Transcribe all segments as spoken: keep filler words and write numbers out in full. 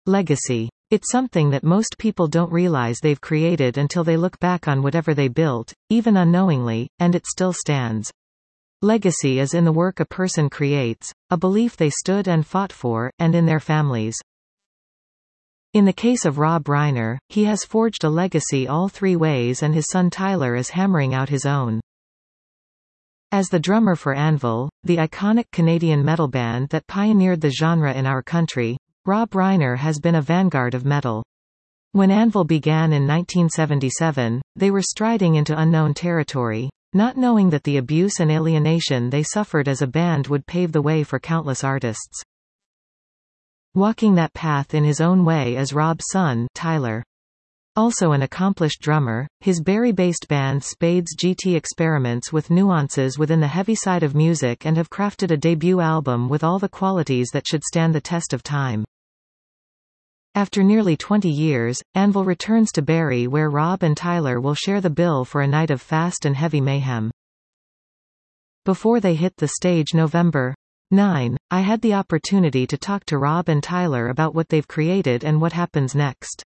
Legacy. It's something that most people don't realize they've created until they look back on whatever they built, even unknowingly, and it still stands. Legacy is in the work a person creates, a belief they stood and fought for, and in their families. In the case of Rob Reiner, he has forged a legacy all three ways, and his son Tyler is hammering out his own. As the drummer for Anvil, the iconic Canadian metal band that pioneered the genre in our country, Rob Reiner has been a vanguard of metal. When Anvil began in nineteen seventy-seven, they were striding into unknown territory, not knowing that the abuse and alienation they suffered as a band would pave the way for countless artists. Walking that path in his own way is Rob's son, Tyler. Also an accomplished drummer, his Barrie-based band Spades G T experiments with nuances within the heavy side of music and have crafted a debut album with all the qualities that should stand the test of time. After nearly twenty years, Anvil returns to Barrie, where Rob and Tyler will share the bill for a night of fast and heavy mayhem. Before they hit the stage November ninth, I had the opportunity to talk to Rob and Tyler about what they've created and what happens next.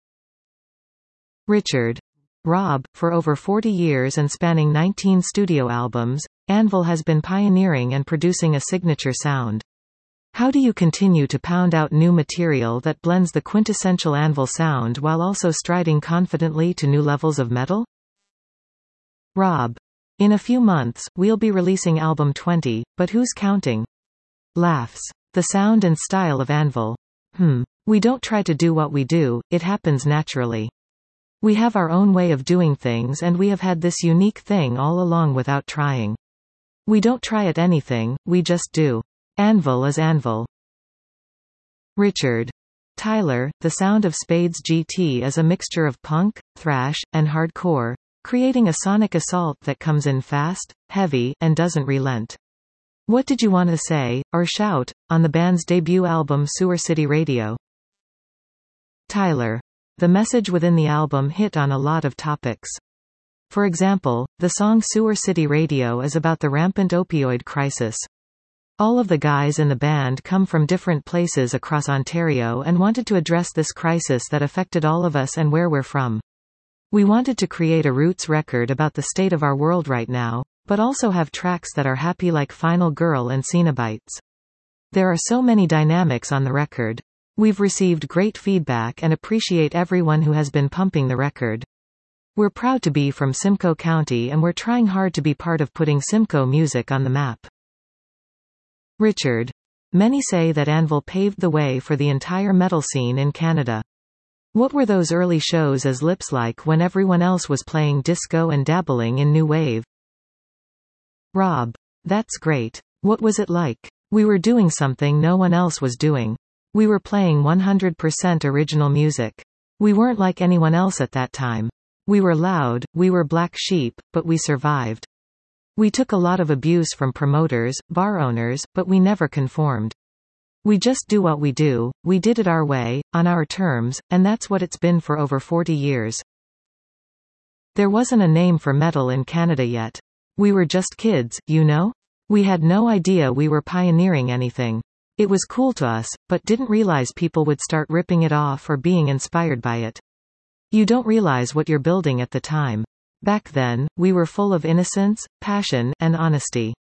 Richard. Rob, for over forty years and spanning nineteen studio albums, Anvil has been pioneering and producing a signature sound. How do you continue to pound out new material that blends the quintessential Anvil sound while also striding confidently to new levels of metal? Rob. In a few months, we'll be releasing album twenty, but who's counting? Laughs. The sound and style of Anvil. Hmm. We don't try to do what we do, it happens naturally. We have our own way of doing things, and we have had this unique thing all along without trying. We don't try at anything, we just do. Anvil is Anvil. Richard. Tyler. The sound of Spades G T is a mixture of punk, thrash, and hardcore, creating a sonic assault that comes in fast, heavy, and doesn't relent. What did you want to say, or shout, on the band's debut album Sewer City Radio? Tyler. The message within the album hit on a lot of topics. For example, the song Sewer City Radio is about the rampant opioid crisis. All of the guys in the band come from different places across Ontario and wanted to address this crisis that affected all of us and where we're from. We wanted to create a roots record about the state of our world right now, but also have tracks that are happy like Final Girl and Cenobites. There are so many dynamics on the record. We've received great feedback and appreciate everyone who has been pumping the record. We're proud to be from Simcoe County, and we're trying hard to be part of putting Simcoe music on the map. Richard. Many say that Anvil paved the way for the entire metal scene in Canada. What were those early shows as Lips like when everyone else was playing disco and dabbling in new wave? Rob. That's great. What was it like? We were doing something no one else was doing. We were playing one hundred percent original music. We weren't like anyone else at that time. We were loud, we were black sheep, but we survived. We took a lot of abuse from promoters, bar owners, but we never conformed. We just do what we do, we did it our way, on our terms, and that's what it's been for over forty years. There wasn't a name for metal in Canada yet. We were just kids, you know? We had no idea we were pioneering anything. It was cool to us, but didn't realize people would start ripping it off or being inspired by it. You don't realize what you're building at the time. Back then, we were full of innocence, passion, and honesty.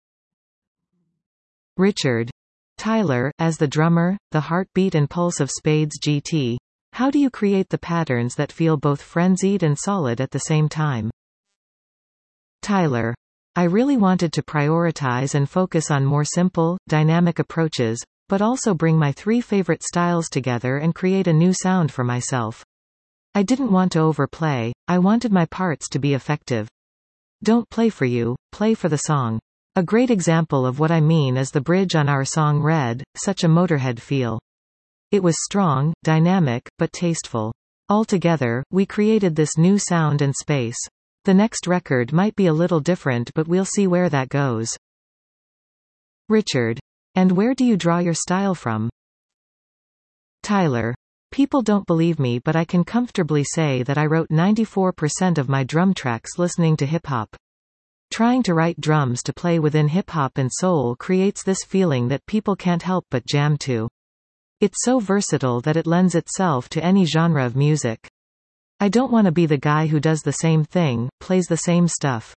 Richard. Tyler, as the drummer, the heartbeat and pulse of Spades G T. How do you create the patterns that feel both frenzied and solid at the same time? Tyler. I really wanted to prioritize and focus on more simple, dynamic approaches, but also bring my three favorite styles together and create a new sound for myself. I didn't want to overplay, I wanted my parts to be effective. Don't play for you, play for the song. A great example of what I mean is the bridge on our song Red, such a Motorhead feel. It was strong, dynamic, but tasteful. Altogether, we created this new sound and space. The next record might be a little different, but we'll see where that goes. Richard. And where do you draw your style from? Tyler. People don't believe me, but I can comfortably say that I wrote ninety-four percent of my drum tracks listening to hip-hop. Trying to write drums to play within hip-hop and soul creates this feeling that people can't help but jam to. It's so versatile that it lends itself to any genre of music. I don't want to be the guy who does the same thing, plays the same stuff.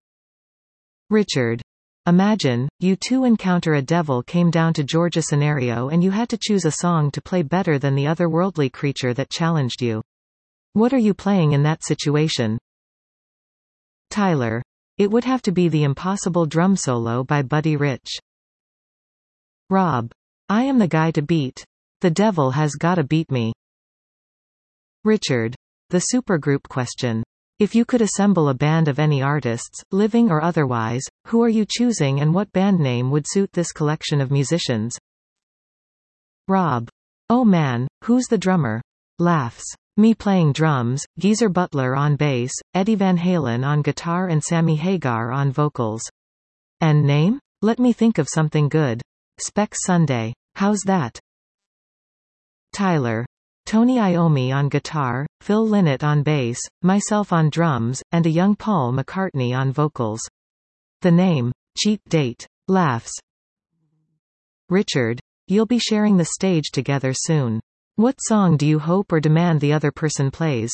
Richard. Imagine, you two encounter a devil came down to Georgia scenario and you had to choose a song to play better than the otherworldly creature that challenged you. What are you playing in that situation? Tyler. It would have to be The Impossible Drum Solo by Buddy Rich. Rob. I am the guy to beat. The devil has gotta beat me. Richard. The supergroup question. If you could assemble a band of any artists, living or otherwise, who are you choosing and what band name would suit this collection of musicians? Rob. Oh man, who's the drummer? Laughs. Me playing drums, Geezer Butler on bass, Eddie Van Halen on guitar and Sammy Hagar on vocals. And name? Let me think of something good. Specs Sunday. How's that? Tyler. Tony Iommi on guitar, Phil Lynott on bass, myself on drums, and a young Paul McCartney on vocals. The name? Cheap Date. Laughs. Richard. You'll be sharing the stage together soon. What song do you hope or demand the other person plays?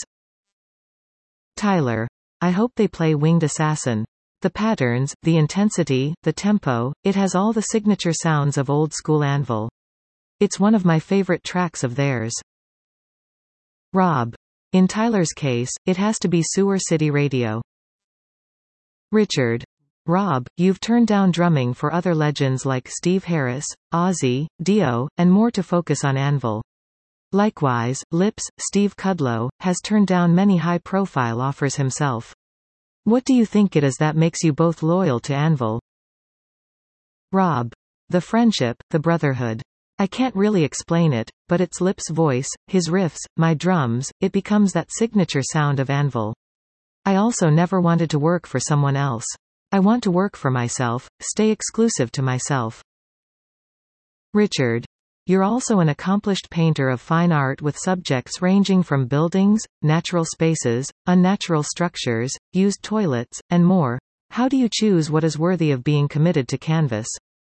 Tyler. I hope they play Winged Assassin. The patterns, the intensity, the tempo, it has all the signature sounds of old school Anvil. It's one of my favorite tracks of theirs. Rob. In Tyler's case, it has to be Sewer City Radio. Richard. Rob, you've turned down drumming for other legends like Steve Harris, Ozzy, Dio, and more to focus on Anvil. Likewise, Lips, Steve Kudlow, has turned down many high-profile offers himself. What do you think it is that makes you both loyal to Anvil? Rob. The friendship, the brotherhood. I can't really explain it, but it's Lip's voice, his riffs, my drums, it becomes that signature sound of Anvil. I also never wanted to work for someone else. I want to work for myself, stay exclusive to myself. Richard. You're also an accomplished painter of fine art with subjects ranging from buildings, natural spaces, unnatural structures, used toilets, and more. How do you choose what is worthy of being committed to canvas?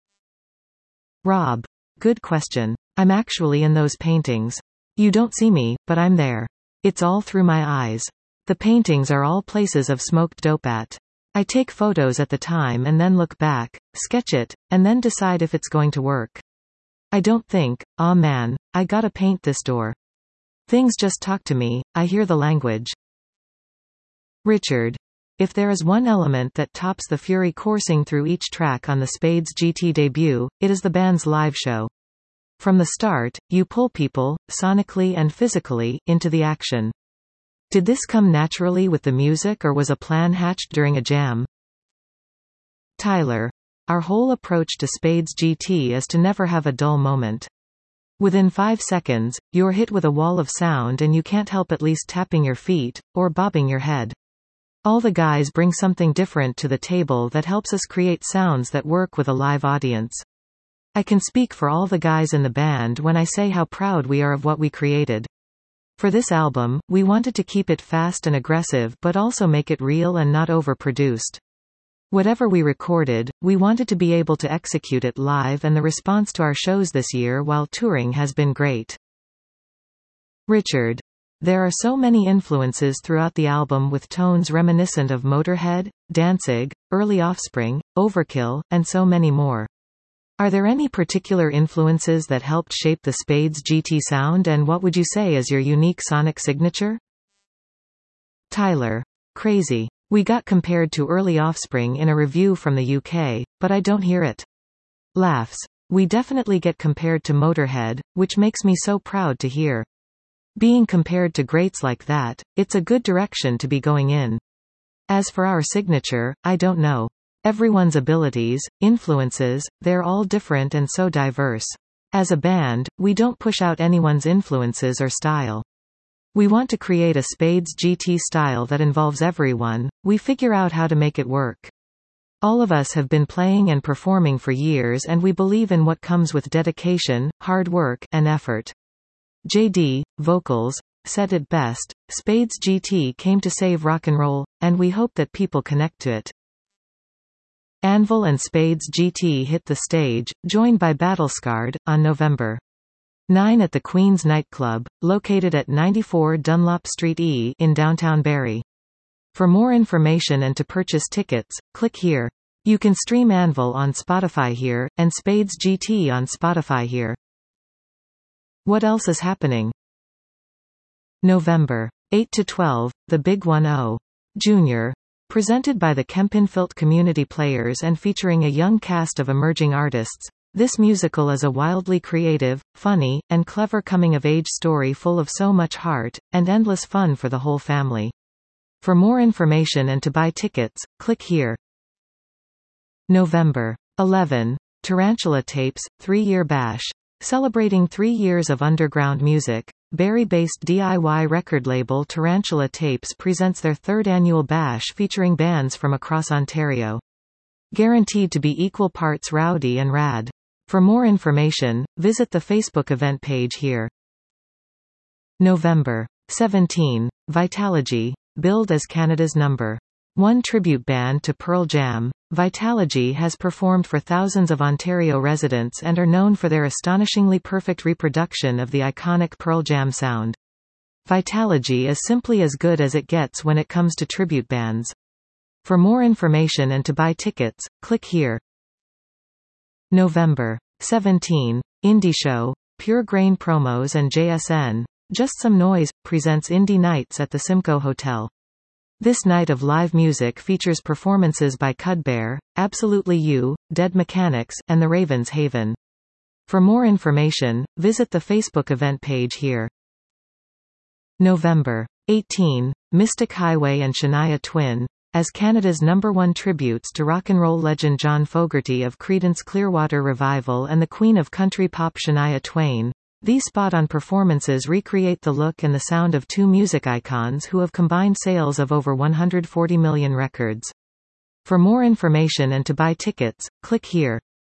Rob. Good question. I'm actually in those paintings. You don't see me, but I'm there. It's all through my eyes. The paintings are all places I've smoked dope at. I take photos at the time and then look back, sketch it, and then decide if it's going to work. I don't think, aw man, I gotta paint this door. Things just talk to me, I hear the language. Richard. If there is one element that tops the fury coursing through each track on the Spades G T debut, it is the band's live show. From the start, you pull people, sonically and physically, into the action. Did this come naturally with the music or was a plan hatched during a jam? Tyler. Our whole approach to Spades G T is to never have a dull moment. Within five seconds, you're hit with a wall of sound and you can't help at least tapping your feet, or bobbing your head. All the guys bring something different to the table that helps us create sounds that work with a live audience. I can speak for all the guys in the band when I say how proud we are of what we created. For this album, we wanted to keep it fast and aggressive but also make it real and not overproduced. Whatever we recorded, we wanted to be able to execute it live, and the response to our shows this year while touring has been great. Richard. There are so many influences throughout the album with tones reminiscent of Motorhead, Danzig, early Offspring, Overkill, and so many more. Are there any particular influences that helped shape the Spades G T sound, and what would you say is your unique sonic signature? Tyler. Crazy. We got compared to early Offspring in a review from the U K, but I don't hear it. Laughs. We definitely get compared to Motorhead, which makes me so proud to hear. Being compared to greats like that, it's a good direction to be going in. As for our signature, I don't know. Everyone's abilities, influences, they're all different and so diverse. As a band, we don't push out anyone's influences or style. We want to create a Spades G T style that involves everyone, we figure out how to make it work. All of us have been playing and performing for years and we believe in what comes with dedication, hard work, and effort. J D, vocals, said it best, Spades G T came to save rock and roll, and we hope that people connect to it. Anvil and Spades G T hit the stage, joined by Battlescarred, on November nine at the Queen's Nightclub, located at ninety-four Dunlop Street E in downtown Barrie. For more information and to purchase tickets, click here. You can stream Anvil on Spotify here, and Spades G T on Spotify here. What else is happening? November eight to twelve, The Big one oh. Junior. Presented by the Kempinfilt Community Players and featuring a young cast of emerging artists. This musical is a wildly creative, funny, and clever coming-of-age story full of so much heart, and endless fun for the whole family. For more information and to buy tickets, click here. November eleventh, Tarantula Tapes, three-year bash. Celebrating three years of underground music, Barrie-based D I Y record label Tarantula Tapes presents their third annual bash featuring bands from across Ontario. Guaranteed to be equal parts rowdy and rad. For more information, visit the Facebook event page here. November seventeenth, Vitalogy, billed as Canada's number one tribute band to Pearl Jam. Vitalogy has performed for thousands of Ontario residents and are known for their astonishingly perfect reproduction of the iconic Pearl Jam sound. Vitalogy is simply as good as it gets when it comes to tribute bands. For more information and to buy tickets, click here. November seventeenth, Indie Show, Pure Grain Promos and J S N, Just Some Noise, presents Indie Nights at the Simcoe Hotel. This night of live music features performances by Cudbear, Absolutely You, Dead Mechanics, and the Ravens Haven. For more information, visit the Facebook event page here. November eighteenth, Mystic Highway and Shania Twain, as Canada's number one tributes to rock and roll legend John Fogerty of Creedence Clearwater Revival and the Queen of Country Pop Shania Twain. These spot-on performances recreate the look and the sound of two music icons who have combined sales of over one hundred forty million records. For more information and to buy tickets, click here.